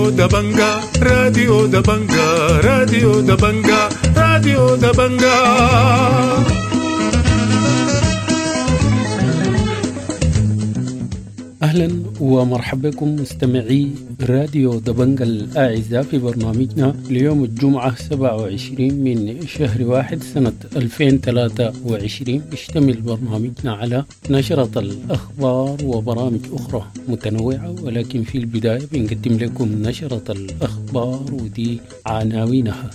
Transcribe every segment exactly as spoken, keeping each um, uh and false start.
دبنجا راديو دبنجا راديو دبنجا راديو دبنجا. أهلا ومرحبا بكم مستمعي راديو دبنجا الأعزاء في برنامجنا ليوم الجمعة سبعة وعشرين من شهر واحد سنة ألفين وثلاثة وعشرين. يشتمل برنامجنا على نشرة الأخبار وبرامج أخرى متنوعة، ولكن في البداية بنقدم لكم نشرة الأخبار ودي عناوينها.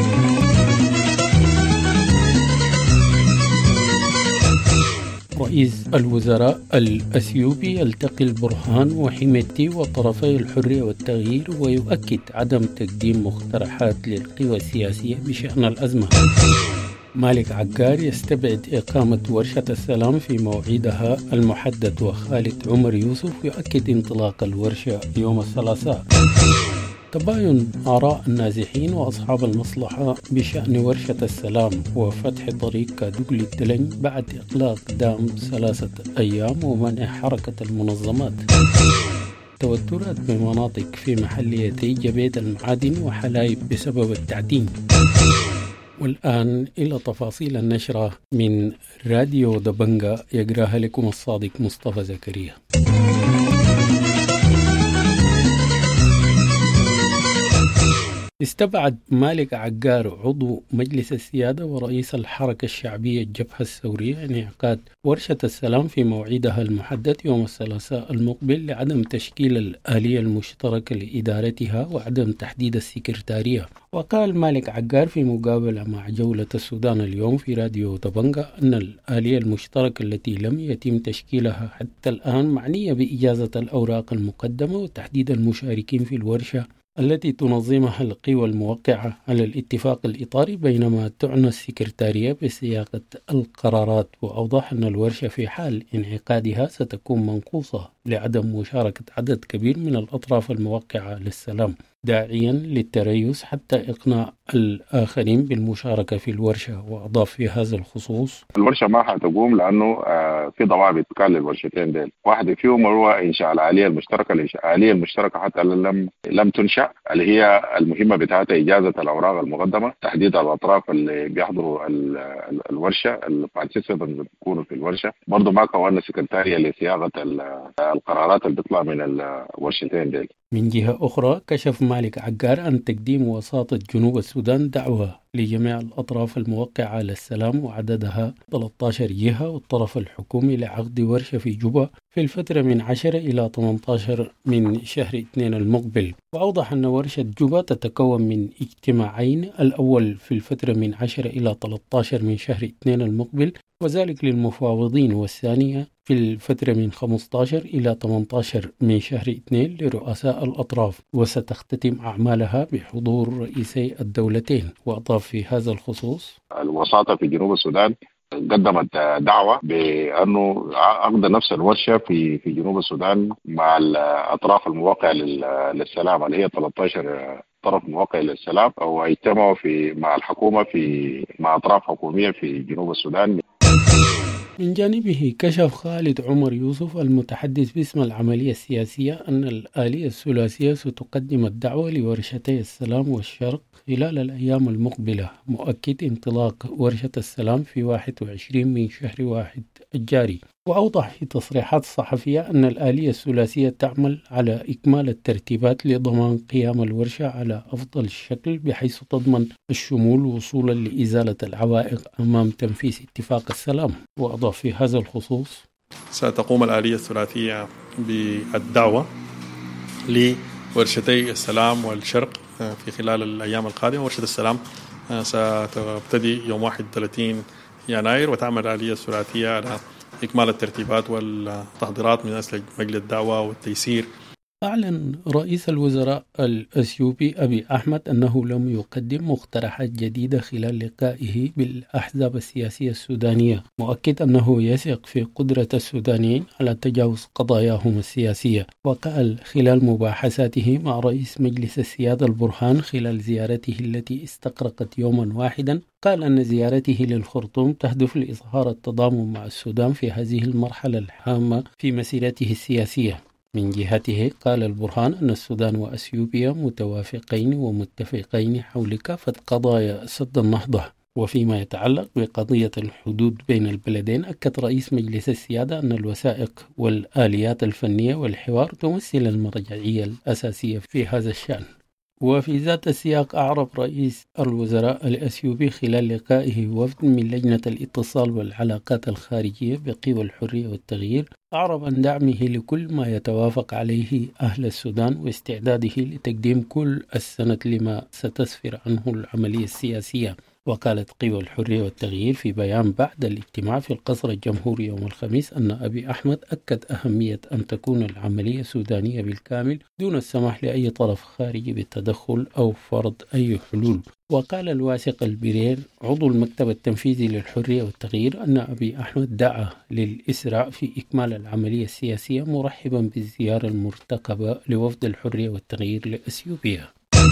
رئيس الوزراء الأثيوبي يلتقي البرهان وحميدتي وطرفي الحرية والتغيير، ويؤكد عدم تقديم مقترحات للقوى السياسية بشأن الأزمة. مالك عقار يستبعد إقامة ورشة السلام في موعدها المحدد، وخالد عمر يوسف يؤكد انطلاق الورشة يوم الثلاثاء. تباين آراء النازحين وأصحاب المصلحة بشأن ورشة السلام وفتح طريق كادوغلي الدلنج بعد إغلاق دام ثلاثة أيام ومنع حركة المنظمات. توترات بمناطق في محليتي جبيد المعادن وحلايب بسبب التعدين. والآن إلى تفاصيل النشرة من راديو دبنجا، يقراها لكم الصادق مصطفى زكريا. استبعد مالك عقار عضو مجلس السيادة ورئيس الحركة الشعبية الجبهة الثورية انعقاد ورشة السلام في موعدها المحدد يوم الثلاثاء المقبل لعدم تشكيل الآلية المشتركة لإدارتها وعدم تحديد السكرتارية. وقال مالك عقار في مقابلة مع جولة السودان اليوم في راديو دبنجا أن الآلية المشتركة التي لم يتم تشكيلها حتى الآن معنية بإجازة الأوراق المقدمة وتحديد المشاركين في الورشة التي تنظمها القوى الموقعة على الاتفاق الإطاري، بينما تعنى السكرتارية بسياقة القرارات. وأوضح أن الورشة في حال انعقادها ستكون منقوصة لعدم مشاركة عدد كبير من الأطراف الموقعة للسلام، داعيا للتريث حتى إقناع الآخرين بالمشاركة في الورشة. وأضاف في هذا الخصوص: الورشة ما حتقوم لأنه في ضوابط كان للورشتين ديل. واحد فيهم هو إنشاء الآلية المشتركة. الآلية المشتركة حتى لم لم تنشأ، اللي هي المهمة بتاعتها إجازة الأوراق المقدمة، تحديد الأطراف اللي بيحضروا الورشة، البارتيسيبنتس اللي بيكونوا في الورشة. برضه ما كونا سكرتارية لصياغة القرارات اللي بتطلع من الورشتين ديل. من جهة أخرى، كشف مالك عقار عن تقديم وساطة جنوب السودان دعوة لجميع الأطراف الموقعة للسلام وعددها ثلاثة عشر جهة والطرف الحكومي لعقد ورشة في جوبا في الفترة من عشرة إلى ثمانية عشر من شهر اثنين المقبل. وأوضح أن ورشة جوبا تتكون من اجتماعين، الأول في الفترة من عشرة إلى ثلاثة عشر من شهر اثنين المقبل وذلك للمفاوضين، والثانية في الفترة من خمسة عشر إلى ثمانية عشر من شهر اثنين لرؤساء الأطراف، وستختتم أعمالها بحضور رئيسي الدولتين. وأضاف في هذا الخصوص: الوساطة في جنوب السودان قدمت دعوة بأنه عقد نفس الورشة في في جنوب السودان مع الأطراف الموقعة للسلام، اللي هي ثلاثة عشر طرف موقع للسلام، أو يجتمعوا في مع الحكومة في مع أطراف حكومية في جنوب السودان. من جانبه كشف خالد عمر يوسف المتحدث باسم العملية السياسية أن الآلية الثلاثية ستقدم الدعوة لورشتي السلام والشرق خلال الأيام المقبلة، مؤكد انطلاق ورشة السلام في واحد وعشرين من شهر واحد الجاري. وأوضح في تصريحات صحفية أن الآلية الثلاثية تعمل على إكمال الترتيبات لضمان قيام الورشة على أفضل شكل، بحيث تضمن الشمول وصولا لإزالة العوائق أمام تنفيذ اتفاق السلام. وأضاف في هذا الخصوص: ستقوم الآلية الثلاثية بالدعوة لورشتي السلام والشرق في خلال الأيام القادمة. ورشة السلام ستبتدي يوم واحد وثلاثين يناير، وتعمل الآلية الثلاثية على إكمال الترتيبات والتحضيرات من أجل مجلس الدعوة والتيسير. أعلن رئيس الوزراء الأثيوبي أبي أحمد أنه لم يقدم مقترحات جديدة خلال لقائه بالأحزاب السياسية السودانية، مؤكد أنه يثق في قدرة السودانيين على تجاوز قضاياهم السياسية. وقال خلال مباحثاته مع رئيس مجلس السيادة البرهان خلال زيارته التي استغرقت يوما واحدا، قال أن زيارته للخرطوم تهدف لإظهار التضامن مع السودان في هذه المرحلة الهامة في مسيرته السياسية. من جهته قال البرهان أن السودان وأثيوبيا متوافقين ومتفقين حول كافة قضايا سد النهضة. وفيما يتعلق بقضية الحدود بين البلدين، أكد رئيس مجلس السيادة أن الوثائق والآليات الفنية والحوار تمثل المرجعية الأساسية في هذا الشأن. وفي ذات السياق، أعرب رئيس الوزراء الأثيوبي خلال لقائه وفد من لجنة الاتصال والعلاقات الخارجية بقوى الحرية والتغيير، أعرب عن دعمه لكل ما يتوافق عليه أهل السودان واستعداده لتقديم كل السند لما ستسفر عنه العملية السياسية. وقالت قوى الحرية والتغيير في بيان بعد الاجتماع في القصر الجمهوري يوم الخميس أن أبي أحمد أكد أهمية أن تكون العملية سودانية بالكامل دون السماح لأي طرف خارجي بالتدخل أو فرض أي حلول. وقال الواثق البرير عضو المكتب التنفيذي للحرية والتغيير أن أبي أحمد دعا للإسراع في إكمال العملية السياسية، مرحبا بالزيارة المرتقبة لوفد الحرية والتغيير لأثيوبيا.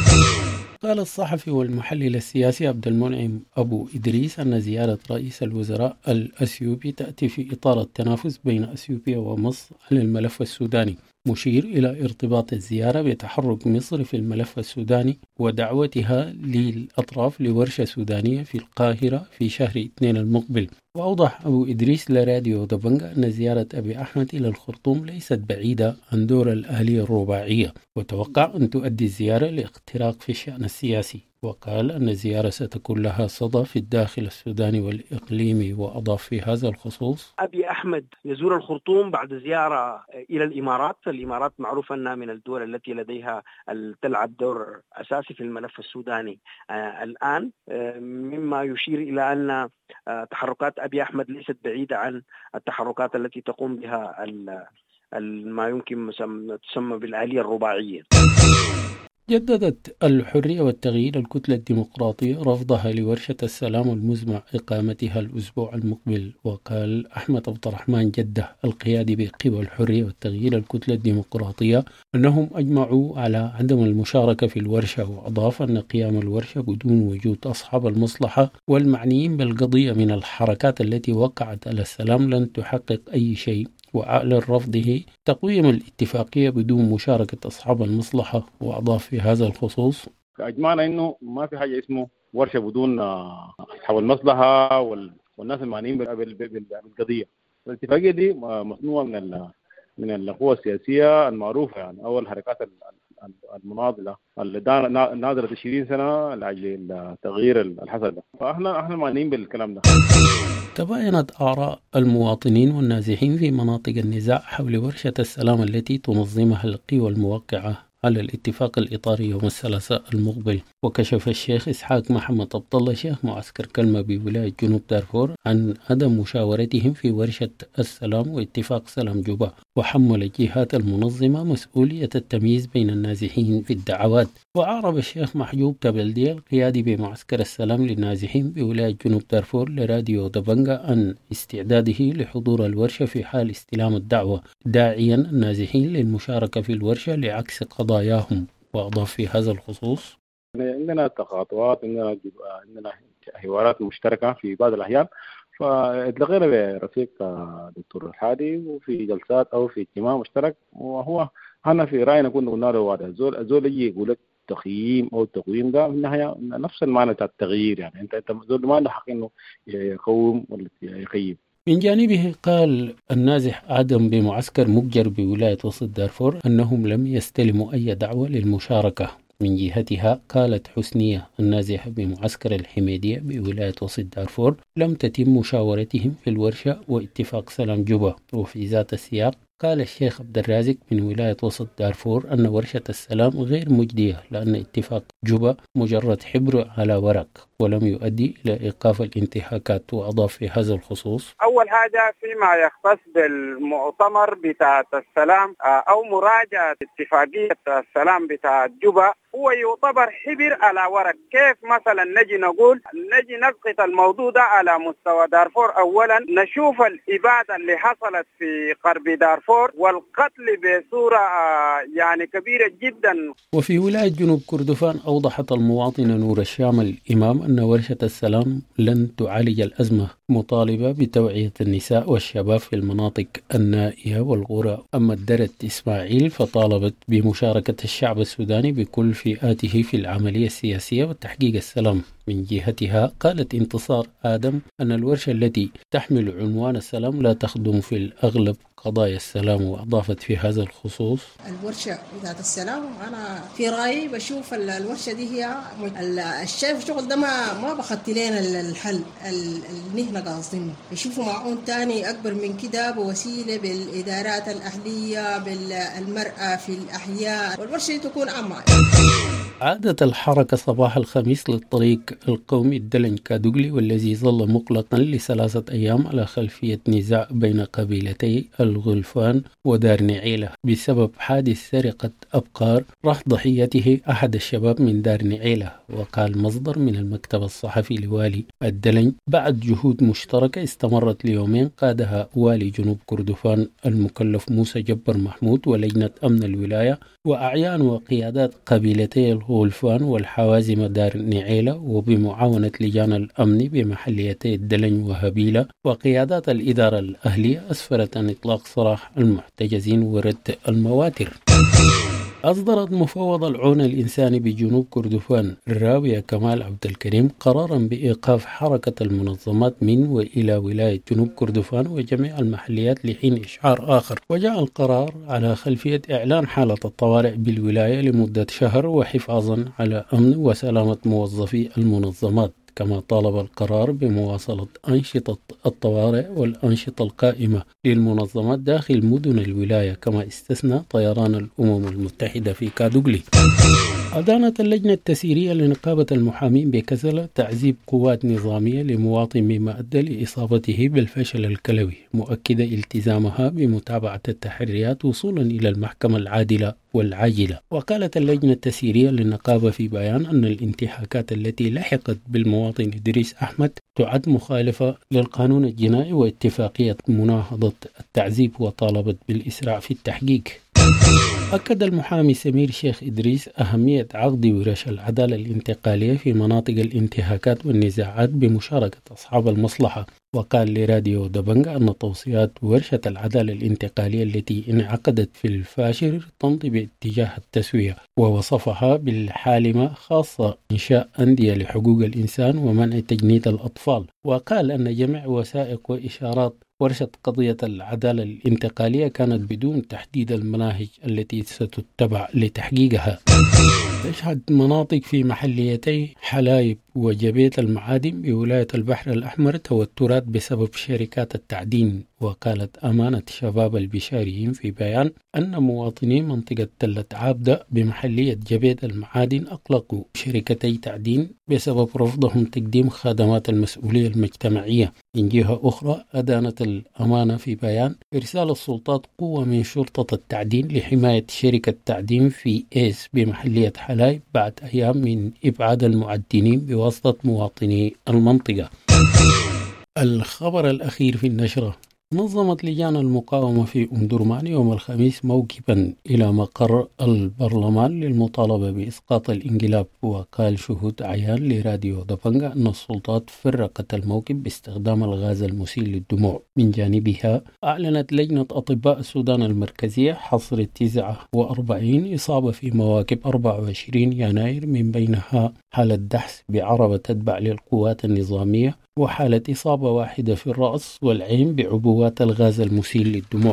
قال الصحفي والمحلل السياسي عبد المنعم أبو إدريس أن زيارة رئيس الوزراء الأثيوبي تأتي في إطار التنافس بين أثيوبيا ومصر على الملف السوداني، مشير إلى ارتباط الزيارة بتحرك مصر في الملف السوداني ودعوتها للأطراف لورشة سودانية في القاهرة في شهر اثنين المقبل. وأوضح أبو إدريس لراديو دبنجة أن زيارة أبي أحمد إلى الخرطوم ليست بعيدة عن دور الآلية الرباعية، وتوقع أن تؤدي الزيارة لاختراق في الشأن السياسي. وقال أن الزيارة ستكون لها صدى في الداخل السوداني والإقليمي. وأضاف في هذا الخصوص: أبي أحمد يزور الخرطوم بعد زيارة إلى الإمارات. الإمارات معروف أنها من الدول التي لديها تلعب دور أساسي في الملف السوداني آه الآن، آه مما يشير إلى أن آه تحركات أبي أحمد ليست بعيدة عن التحركات التي تقوم بها ما يمكن تسمى بالآلية الرباعية. جددت الحرية والتغيير الكتلة الديمقراطية رفضها لورشة السلام المزمع إقامتها الأسبوع المقبل. وقال أحمد عبد الرحمن جده القيادي بقوى الحرية والتغيير الكتلة الديمقراطية أنهم أجمعوا على عدم المشاركة في الورشة. وأضاف أن قيام الورشة بدون وجود أصحاب المصلحة والمعنيين بالقضية من الحركات التي وقعت على السلام لن تحقق أي شيء. وأعلن رفضه تقويم الاتفاقية بدون مشاركة أصحاب المصلحة. وأضاف في هذا الخصوص: أجمعنا إنه ما في حاجة اسمه ورشة بدون أصحاب المصلحة والناس المعنيين بالقضية. الاتفاقية دي مصنوعة من من القوى السياسية المعروفة، يعني أول حركات المناضلة اللي ناظرة عشرين سنة لأجل تغيير الحصل ده، فإحنا إحنا معنيين بالكلام ده. تباينت آراء المواطنين والنازحين في مناطق النزاع حول ورشة السلام التي تنظمها القوى الموقعة على الاتفاق الإطاري يوم الثلاثاء المقبل. وكشف الشيخ إسحاق محمد عبد الله شيخ معسكر كلمة بولاية جنوب دارفور عن عدم مشاورتهم في ورشة السلام واتفاق سلام جوبا، وحمل الجهات المنظمة مسؤولية التمييز بين النازحين في الدعوات. وأعرب الشيخ محجوب تبلدي القيادي بمعسكر السلام للنازحين بولاية جنوب دارفور لراديو دبنجة عن استعداده لحضور الورشة في حال استلام الدعوة، داعيا النازحين للمشاركة في الورشة لعكس قضاياهم. وأضاف في هذا الخصوص: عندنا تخاطبات، عندنا عندنا حوارات مشتركة في بعض الأحيان، فاتلقينا برفيق دكتور الحادي وفي جلسات أو في اجتماع مشترك. وهو أنا في رأينا كنا قلنا له هذا الزول الزول يجي يقول لك تقييم أو التقويم ده في النهاية نفس المعنى بتاع التغيير، يعني أنت أنت الزول ما عنده حق إنه يقوم ولا يقيم. من جانبه قال النازح آدم بمعسكر مجر بولاية وسط دارفور أنهم لم يستلموا أي دعوة للمشاركة. من جهتها قالت حسنية النازحة بمعسكر الحميدية بولاية وسط دارفور لم تتم مشاورتهم في الورشة واتفاق سلام جوبا. وفي ذات السياق قال الشيخ عبد الرازق من ولاية وسط دارفور أن ورشة السلام غير مجدية لأن اتفاق جوبا مجرد حبر على ورق ولم يؤدي إلى إيقاف الانتهاكات. وأضاف في هذا الخصوص: أول حاجة فيما يختص بالمؤتمر بتاع السلام أو مراجعة اتفاقية السلام بتاع جوبا هو يعتبر حبر على ورق. كيف مثلا نجي نقول نجي نسقط الموضوع ده على مستوى دارفور؟ أولا نشوف الإبادة اللي حصلت في غرب دارفور والقتل بصورة يعني كبيرة جدا. وفي ولاية جنوب كردفان أوضحت المواطنة نور الشام الإمام أن ورشة السلام لن تعالج الأزمة، مطالبة بتوعية النساء والشباب في المناطق النائية والقرى. أما الدرة إسماعيل فطالبت بمشاركة الشعب السوداني بكل فئاته في العملية السياسية وتحقيق السلام. من جهتها قالت انتصار آدم أن الورشة التي تحمل عنوان السلام لا تخدم في الأغلب قضايا السلام، وأضافت في هذا الخصوص: الورشة ذات السلام أنا في رأيي بشوف الورشة دي هي الشايف شغل ده ما ما بخط لنا الحل اللي نحن قاصدينه، يشوفوا معون تاني أكبر من كده بوسيلة بالإدارات الأهلية بالمرأة في الأحياء، والورشة تكون عامة. عادت الحركة صباح الخميس للطريق القومي الدلن كادوغلي، والذي ظل مغلقا لثلاثة أيام على خلفية نزاع بين قبيلتي الغلفان ودار نعيلة بسبب حادث سرقة أبقار راح ضحيته أحد الشباب من دار نعيلة. وقال مصدر من المكتب الصحفي لوالي الدلن بعد جهود مشتركة استمرت ليومين قادها والي جنوب كردفان المكلف موسى جبر محمود ولجنة أمن الولاية وأعيان وقيادات قبيلتي الغلفان والحوازم دار نعيلة، وبمعاونة لجان الأمن بمحليتي الدلن وهبيلة وقيادات الإدارة الأهلية، أسفرت عن إطلاق سراح المحتجزين ورد المواتر. أصدرت مفوض العون الإنساني بجنوب كردفان الراوية كمال عبد الكريم قرارا بإيقاف حركة المنظمات من وإلى ولاية جنوب كردفان وجميع المحليات لحين إشعار آخر. وجاء القرار على خلفية إعلان حالة الطوارئ بالولاية لمدة شهر وحفاظا على أمن وسلامة موظفي المنظمات. كما طالب القرار بمواصلة أنشطة الطوارئ والأنشطة القائمة للمنظمات داخل مدن الولاية، كما استثنى طيران الأمم المتحدة في كادوغلي. أدانت اللجنة التسييرية لنقابة المحامين بكسلة تعذيب قوات نظامية لمواطن مما أدى لإصابته بالفشل الكلوي، مؤكدة التزامها بمتابعة التحريات وصولا إلى المحكمة العادلة والعاجلة. وقالت اللجنة التسييرية للنقابة في بيان أن الانتهاكات التي لحقت بالمواطن إدريس أحمد تعد مخالفة للقانون الجنائي واتفاقية مناهضة التعذيب، وطالبت بالإسراع في التحقيق. أكد المحامي سمير شيخ إدريس أهمية عقد ورش العدالة الانتقالية في مناطق الانتهاكات والنزاعات بمشاركة أصحاب المصلحة. وقال لراديو دبنجا أن توصيات ورشة العدالة الانتقالية التي انعقدت في الفاشر تمضي باتجاه التسوية، ووصفها بالحالمة، خاصة إنشاء أندية لحقوق الإنسان ومنع تجنيد الأطفال. وقال أن جميع وثائق وإشارات ورشة قضية العدالة الانتقالية كانت بدون تحديد المناهج التي ستتبع لتحقيقها. تشهد مناطق في محليتي حلايب وجبيت المعادن بولاية البحر الأحمر توترات بسبب شركات التعدين. وقالت أمانة شباب البشاريين في بيان أن مواطني منطقة تلة عابدة بمحلية جبيت المعادن أقلقوا شركتي تعدين بسبب رفضهم تقديم خدمات المسؤولية المجتمعية. من جهة أخرى أدانت الأمانة في بيان إرسال السلطات قوة من شرطة التعدين لحماية شركة تعدين في إيس بمحلية حلايب بعد أيام من إبعاد المعدنين بواسطة مواطني المنطقة. الخبر الأخير في النشرة: نظمت لجان المقاومة في أم درمان يوم الخميس موكبا إلى مقر البرلمان للمطالبة بإسقاط الانقلاب. وقال شهود عيان لراديو دبنجا أن السلطات فرقت الموكب باستخدام الغاز المسيل للدموع. من جانبها أعلنت لجنة أطباء السودان المركزية حصر تسعة وأربعين إصابة في مواكب أربعة وعشرين يناير، من بينها حالة دحس بعربة تتبع للقوات النظامية، وحالة إصابة واحدة في الرأس والعين بعبوات الغاز المسيل للدموع.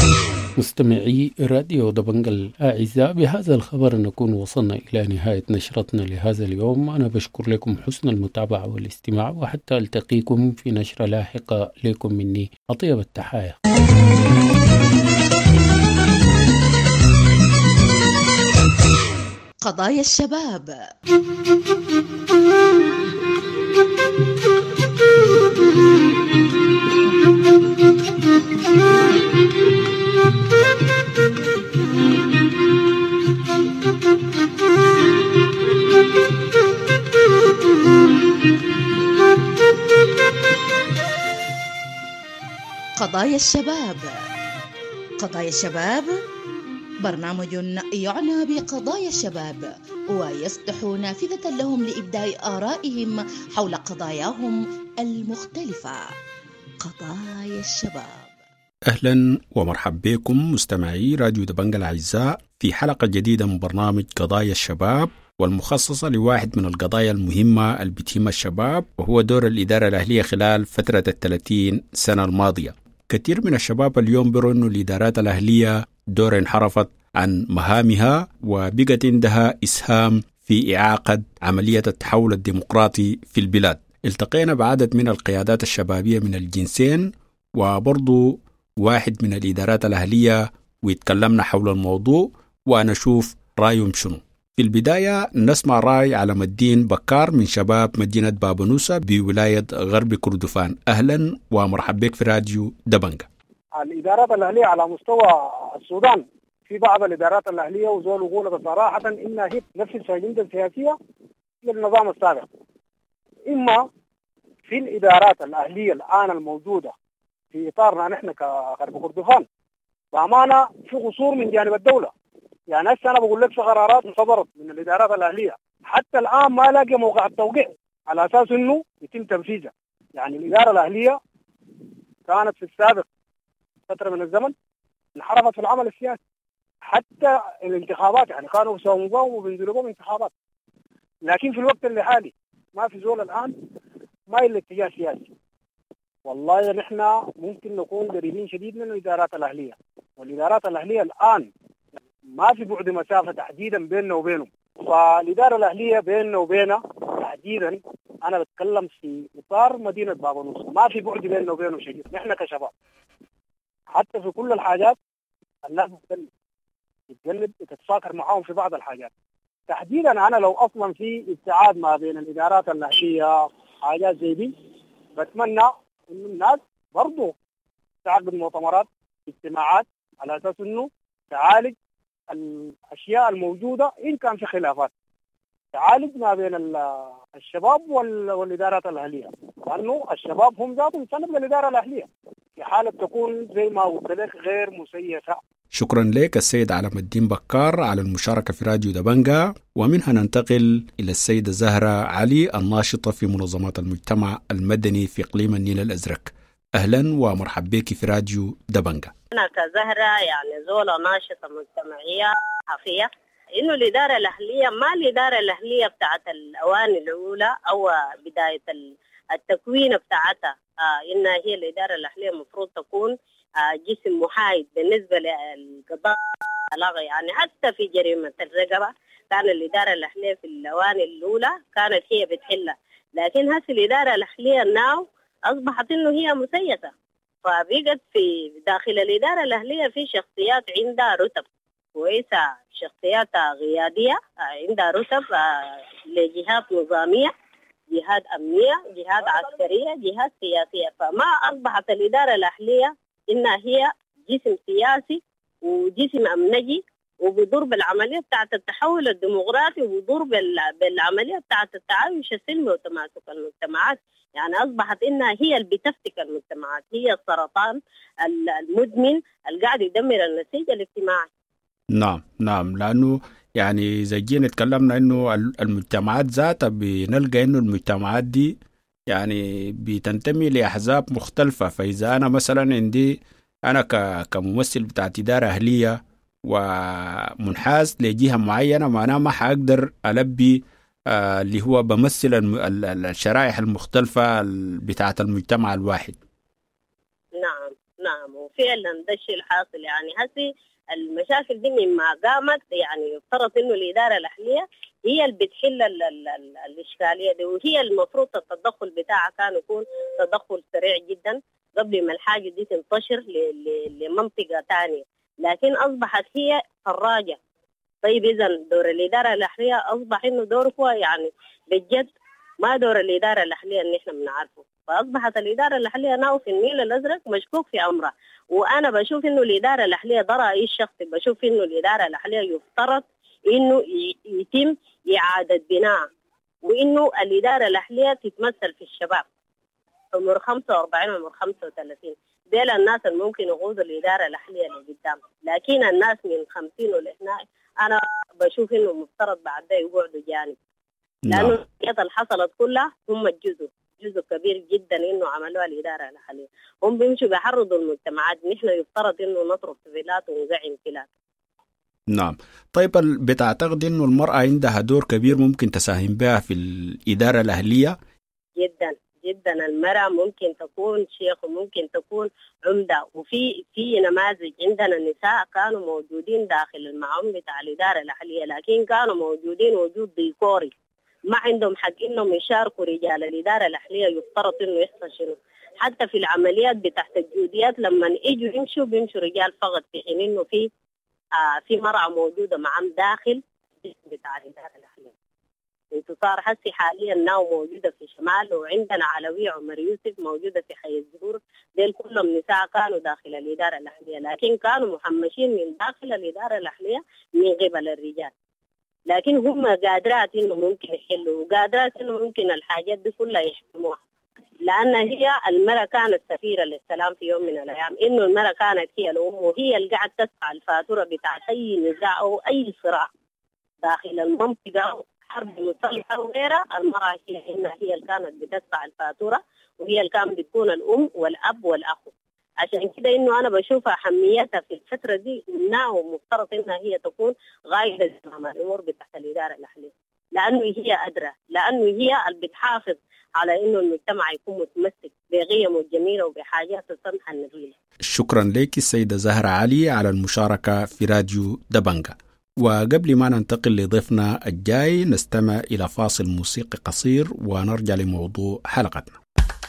مستمعي راديو دبنجا الأعزاء، بهذا الخبر نكون وصلنا إلى نهاية نشرتنا لهذا اليوم. أنا بشكر لكم حسن المتابعة والاستماع، وحتى ألتقيكم في نشرة لاحقة. لكم مني أطيب التحايا. قضايا الشباب. قضايا الشباب. قضايا الشباب برنامج يعنى بقضايا الشباب ويفتح نافذة لهم لإبداء آرائهم حول قضاياهم المختلفة. قضايا الشباب. أهلا ومرحبا بكم مستمعي راديو دبنجة الأعزاء في حلقة جديدة من برنامج قضايا الشباب، والمخصصة لواحد من القضايا المهمة اللي بتهم الشباب، وهو دور الإدارة الأهلية خلال فترة الثلاثين سنة الماضية. كثير من الشباب اليوم بيروا أنه الإدارات الأهلية دور انحرفت عن مهامها وبقت عندها إسهام في إعاقة عملية التحول الديمقراطي في البلاد. التقينا بعدد من القيادات الشبابية من الجنسين وبرضو واحد من الإدارات الأهلية ويتكلمنا حول الموضوع وأنا أشوف رأيهم شنو. في البداية نسمع رأي علم الدين بكار من شباب مدينة بابنوسة بولاية غرب كردفان. أهلا ومرحبا بك في راديو دبنجة. الإدارات الأهلية على مستوى السودان، في بعض الإدارات الأهلية وزول يقول بصراحة إنها هي نفس الأجندة السياسية للنظام السابق. إما في الإدارات الأهلية الآن الموجودة في إطارنا نحن كغرب كردفان بأمانة في قصور من جانب الدولة. يعني هسه أنا بقول لك في قرارات صدرت من الإدارات الأهلية حتى الآن ما لاقي موقع التوقيع على أساس إنه يتم تنفيذها. يعني الإدارة الأهلية كانت في السابق فترة من الزمن انحرفت في العمل السياسي، حتى الانتخابات يعني كانوا يسووا بهم وبينزلوا بهم انتخابات. لكن في الوقت اللي حالي ما في زول الآن ما إلا اتجاه سياسي. والله نحن ممكن نكون قريبين شديد من الإدارات الأهلية، والإدارات الأهلية الآن ما في بعد مسافة تحديدا بيننا وبينهم. فالإدارة الأهلية بيننا وبينها تحديدا أنا بتكلم في إطار مدينة بابنوس، ما في بعد بيننا وبينهم شديد. نحن كشباب حتى في كل الحاجات الناس تتجنب تتفاكر معاهم في بعض الحاجات. تحديدا أنا لو أصلا في ابتعاد ما بين الإدارات الأهلية حاجات زي دي، بتمنى إنه الناس برضو تعقد مؤتمرات اجتماعات على أساس إنه تعالج الأشياء الموجودة. إن كان في خلافات تعالج ما بين الشباب والإدارات الأهلية، لأنه الشباب هم ذاتهم سند للإدارة الأهلية في حالة تكون زي ما قلت لك غير مسيسة. شكرا لك السيد علم الدين بكار على المشاركة في راديو دبنجة. ومنها ننتقل إلى السيدة زهرة علي الناشطة في منظمات المجتمع المدني في إقليم النيل الأزرق. أهلا ومرحبا بك في راديو دبنجة. أنا كزهرة يعني زولة ناشطة مجتمعية صحفية، إنه الإدارة الأهلية ما الإدارة الأهلية بتاعت الأواني الأولى أو بداية التكوين بتاعتها، آه إنها هي الإدارة الأهلية مفروض تكون آه جسم محايد بالنسبة للقضاء العلاقة. يعني حتى في جريمة الرقبة كان الإدارة الأهلية في الأواني الأولى كانت هي بتحلها، لكن هسه الإدارة الأهلية ناو أصبحت إنه هي مسيسة. فبقت في داخل الإدارة الأهلية في شخصيات عندها رتب كويسة، شخصيات قيادية عندها رتب لجهات نظامية، جهات أمنية، جهات عسكرية، جهات سياسية. فما أصبحت الإدارة الأهلية إنها هي جسم سياسي وجسم أمنجي وبيدور بالعملية بتاعت التحول الديمقراطي وبيدور بالعملية بتاعت التعايش السلمي وتماسك المجتمعات. يعني أصبحت إنها هي اللي بتفتك المجتمعات، هي السرطان المدمن اللي قاعد يدمر النسيج الاجتماعي. نعم نعم، لأنه يعني زي جينا تكلمنا إنه المجتمعات ذاتها بنلقى إنه المجتمعات دي يعني بتنتمي لأحزاب مختلفة. فإذا أنا مثلا عندي أنا كممثل بتاعت إدارة أهلية ومنحاز لجهة معينة، معناه ما حأقدر ألبي آه اللي هو بمثل الشرائح المختلفة بتاعت المجتمع الواحد. نعم نعم، وفعلا ده الشيء الحاصل. يعني هسي المشاكل دي مما قامت يعني يفترض إنه الإدارة الأهلية هي اللي بتحل ال ال ال الإشكالية دي، وهي المفروض التدخل بتاعها كان يكون تدخل سريع جدا قبل ما الحاجة دي تنتشر لمنطقة تانية، لكن أصبحت هي فراجة. طيب إذا دور الإدارة الأهلية أصبح إنه دور هو يعني بجد ما دور الإدارة الأهلية اللي إحنا بنعرفه. فأصبحت الإدارة الأهلية ناو في النيل الأزرق مشكوك في أمرها. وأنا بشوف إنه الإدارة الأهلية ده رأيي الشخصي، بشوف إنه الإدارة الأهلية يفترض إنه يتم إعادة بناء، وإنه الإدارة الأهلية تتمثل في الشباب عمر خمسة وأربعين وعمر خمسة وثلاثين. ديل الناس الممكن يقودوا الإدارة الأهلية لقدام، لكن الناس من خمسين ولهنا أنا بشوف إنه مفترض بعد ده يقعدوا جانب، لأنه الحاجات اللي حصلت كلها هم الجزء جزء كبير جدا إنه عملوها الإدارة الأهلية. هم بيمشوا بيحرضوا المجتمعات، نحن يفترض إنه نطرق فيلات ونزعم فيلات. نعم. طيب بتعتقد إنه المرأة عندها دور كبير ممكن تساهم بها في الإدارة الأهلية؟ جدا جدا. المرأة ممكن تكون شيخ وممكن تكون عمدة، وفي في نماذج عندنا نساء كانوا موجودين داخل المعهم بتاع الإدارة الأهلية، لكن كانوا موجودين وجود ديكوري، ما عندهم حق إنهم يشاركوا رجال الإدارة الأهلية. يفترض إنه يحصل شنو حتى في العمليات بتاعت الجوديات لما يجوا يمشوا بيمشوا رجال فقط، في حين إنه في آه في مرأة موجودة معهم داخل بتاع الإدارة الأهلية. انتصار حسي حاليا ناو موجودة في شمال، وعندنا علوية عمر يوسف موجودة في حي الزهور. ديل كلهم نساء كانوا داخل الإدارة الأهلية، لكن كانوا محمشين من داخل الإدارة الأهلية من قبل الرجال، لكن هم قادرات إنه ممكن يحلوا، وقادرات إنه ممكن الحاجات دي كلها يحكموها، لأن هي المرأة كانت سفيرة للسلام في يوم من الأيام. إنه المرأة كانت هي الأم، وهي اللي قاعدة تدفع الفاتورة بتاع أي نزاع أو أي صراع داخل المنطقة، حرب مسلحة وغيرها. المرأة هي إنها هي اللي كانت بتدفع الفاتورة، وهي اللي كانت بتكون الأم والأب والأخو. عشان كده إنه أنا بشوف أهميتها في الفترة دي، إنها مفترض إنها هي تكون غاية زمام الأمور بتاعت الإدارة الأهلية، لأنه هي أدرى، لأنه هي اللي بتحافظ على إنه المجتمع يكون متمسك بقيمه الجميلة وبحاجات السمحة النبيلة. شكرا لك السيدة زهرة علي على المشاركة في راديو دبنجة. وقبل ما ننتقل لضيفنا الجاي نستمع إلى فاصل موسيقي قصير ونرجع لموضوع حلقتنا.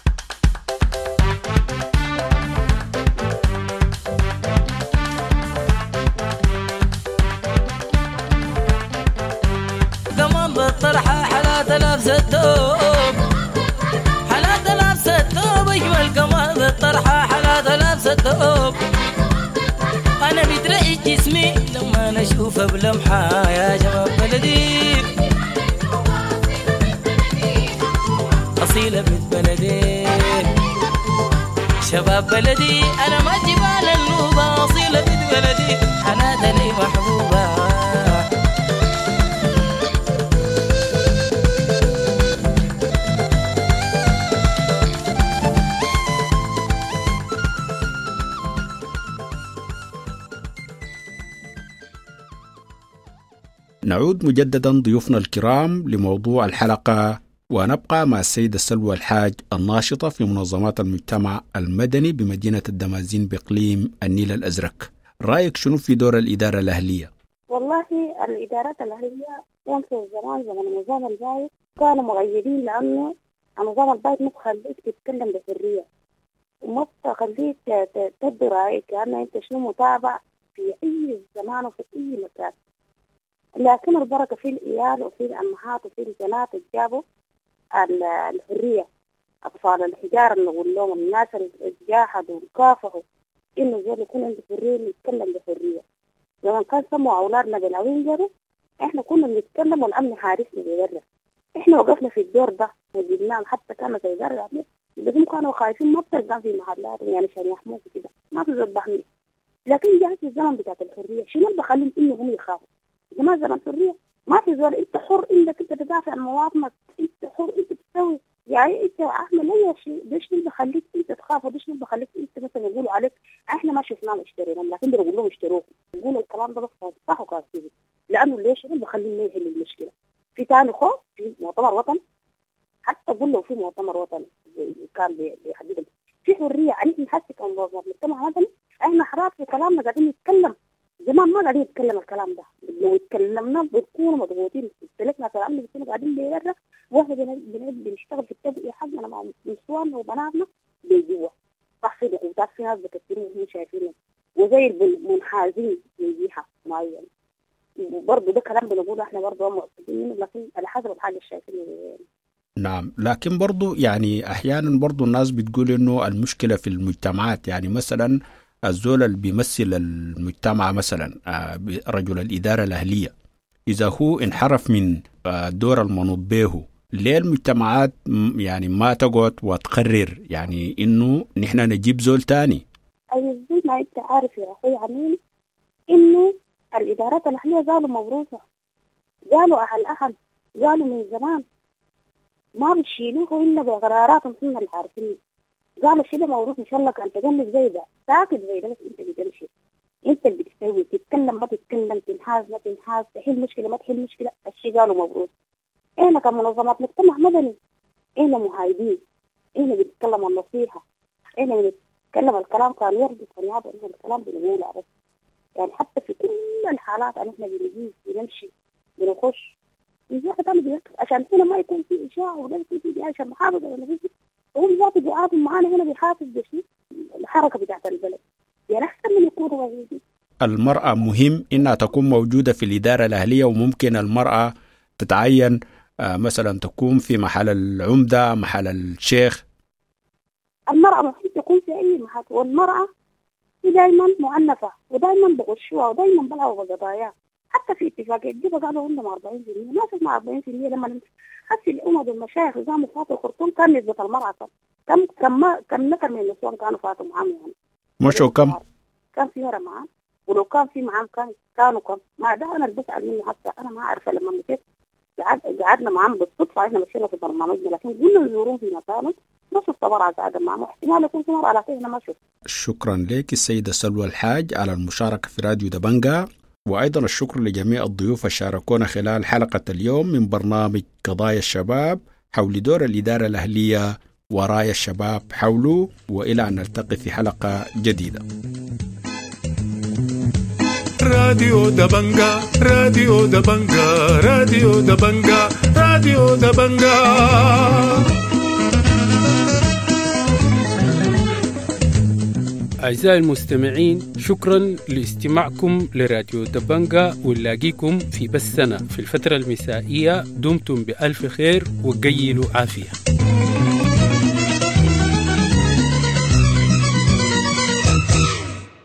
كمان بالطرحة حالات لابس الثوب، حالات لابس الثوب اجمل. كمان بالطرحة حالات لابس الثوب، انا بترعش جسمي لما نشوفها بلمحة يا شباب بلدي، أصيلة بنت بلدي، شباب بلدي أنا ما جبال النوبة، أصيلة بنت بلدي حنادة لي محبوبة. نعود مجددا ضيوفنا الكرام لموضوع الحلقة، ونبقى مع السيدة سلوى الحاج الناشطة في منظمات المجتمع المدني بمدينة الدمازين بإقليم النيل الأزرق. رأيك شنو في دور الإدارة الأهلية؟ والله الإدارات الأهلية كان في زمان زمان النظام البايت كانوا مغيرين، لأنه النظام البايت ما بخليك تتكلم بحرية وما بخليك تدي رأيك، لأنه أنت شنو متابع في أي زمان وفي أي مكان. لكن البركة في الإيال وفي الأمهات وفي البنات جابوا الحرية. أطفال الحجار اللي نقول لهم الناس اللي جاحدوا وكافحوا إنه زول يكون عنده حرية يتكلم بحرية. لما كان سموا أولادنا بالعوين جروا إحنا كنا نتكلم والأمن حارسنا بيورا. إحنا وقفنا في الدور ده وجبناهم، حتى كانوا سيجار يعني بس كانوا خايفين ما بتلقى في محلات يعني عشان يحموك كده ما تذبحني. لكن جاء في الزمن بتاعت الحرية شنو اللي بخليهم إنهم يخافوا؟ زمان زمان حرية ما في زول، انت حر انك انت تدافع عن مواطنك، انت حر انت تسوي يعني انت اعمل اي شيء. ليش اللي بخليك انت تخاف؟ وليش اللي بخليك انت مثلا يقولوا عليك احنا ما شفناهم اشتريناهم، لكن بنقول لهم اشتروهم، يقولوا الكلام ده بس صح وكاسبين. لانه ليش اللي بخلينا يحل المشكله؟ في ثاني خوف في مؤتمر وطني، حتى قول له في مؤتمر وطني كان بيحدد في حريه عليك نحسك عن المجتمع مدني. احنا حرات في كلامنا قاعدين نتكلم، زمان ما قاعدين نتكلم الكلام ده، لو اتكلمنا بنكون مضغوطين. استلكنا كلامنا بنكون قاعدين بيرجع واحنا بنشتغل في التبقية حقنا مع نسواننا وبناتنا بجوا صح. في ضغوطات في ناس بكثيرين وهم شايفينهم وزي المنحازين من جهة معينة، وبرضه ده كلام بنقوله احنا برضه مؤكدين، لكن على حسب الحاجة الشايفينه. نعم، لكن برضو يعني أحيانا برضو الناس بتقول إنه المشكلة في المجتمعات. يعني مثلا الزول اللي بيمثل المجتمع مثلا رجل الإدارة الأهلية إذا هو انحرف من الدور المنوط به، ليه المجتمعات يعني ما تقعد وتقرر يعني إنه نحن نجيب زول تاني؟ أي زي ما أنت عارف يا أخي عمين إنه الإدارات الأهلية زالوا موروثة قالوا أهل أهل قالوا من زمان ما بيشيلوه إلا بقراراتهم هم اللي عارفين. قالوا شيء موروث إن شاء الله كان تجنب زي ده ساكت زي ده بس أنت بتمشي أنت اللي بتسوي تتكلم ما تتكلم تنحاز ما تنحاز تحل مشكلة ما تحل مشكلة. الشيء قالوا موروث. إحنا كمنظمات مجتمع مدني إحنا مهايدين إحنا بنتكلم عن نصيحة إحنا بنتكلم الكلام كان يرضي كان يعبر إحنا الكلام بنقوله بس يعني حتى في كل الحالات أن إحنا بنجي بنمشي بنخش إذا كانوا بيركز عشان هنا ما يكون في إشاعة ولا يكون في عشان محافظة ولا في هم ذات بيعاطوا معانا هنا بيحافظ بشيء الحركة بتاعت البلد يعني أحسن من يكونوا موجودين. المرأة مهم إنها تكون موجودة في الإدارة الأهلية وممكن المرأة تتعين آه مثلا تكون في محل العمدة محل الشيخ. المرأة ممكن تكون في أي محل والمرأة دائما معنفة ودائما بغشوها ودائما بلعوا بقضايا حتى في اتفاقية جيبا قالوا عندهم أربعين بالمئة ما تسمع أربعين بالمئة لما حسي الأمة بالمشايخ نظام فاتوا الخرطوم كان نسبة المرأة كم كم كم نفر من النسوان كانوا فاتوا معاهم يعني مش كم كان في مرة معاهم ولو كان في معاهم كان كانوا كم ما ده أنا اللي بسأل منه حتى أنا ما أعرف لما مشيت قعدنا معاهم بالصدفة إحنا مشينا في برنامجنا لكن قلنا نزورون في مكانه ما شفت مرة قاعدة معهم احتمال يكون في مرة لكن ما شفت. شكرا لك السيدة سلوى الحاج على المشاركة في راديو دبنجة وأيضا الشكر لجميع الضيوف شاركونا خلال حلقة اليوم من برنامج قضايا الشباب حول دور الإدارة الأهلية ورايا الشباب حوله وإلى أن نلتقي في حلقة جديدة. راديو دبنجة راديو دبنجة راديو دبنجة راديو دبنجة. أعزائي المستمعين شكرا لاستماعكم لراديو دبنجة ونلاقيكم في بثنا في الفترة المسائية. دمتم بألف خير وقيلوا عافية.